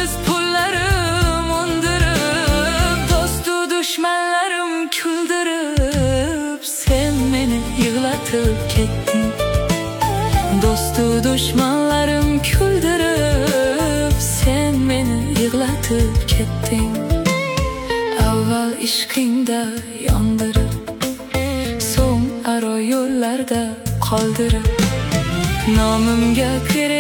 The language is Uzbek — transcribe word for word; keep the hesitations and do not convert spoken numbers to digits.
Öz pullarim undirib, dostu dushmanlarim kuldirib, sen meni yig'latib ketding. Dostu dushmanlarim kuldirib, sen meni yig'latib ketding. Avval ishqingda yondirib, so'ng aro yo'llarda qoldirib, nomimga kerak